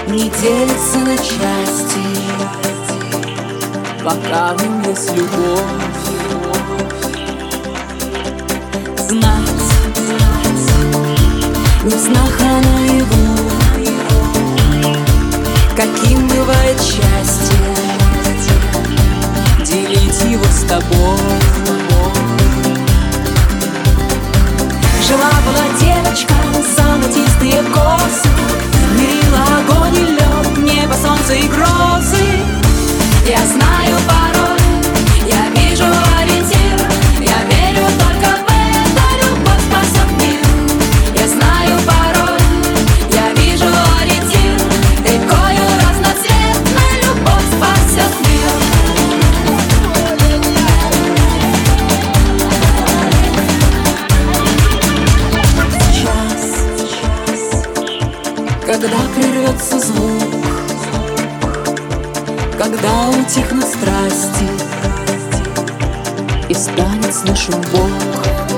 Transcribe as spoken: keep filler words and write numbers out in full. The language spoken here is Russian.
не делится на части, пока в нем есть любовь. Знать, не в снах, а наяву, каким бывает счастье, делить его с тобой. Жила-была девочка, золотистые косы, мерила огонь и лед, небо, солнце и грозы. Я знаю пароль, я вижу ориентир, я верю только в это, любовь спасет мир. Я знаю пароль, я вижу ориентир, рекою разноцветной любовь спасет мир. Когда прервется звук, когда утихнут страсти и станет слышен Бог,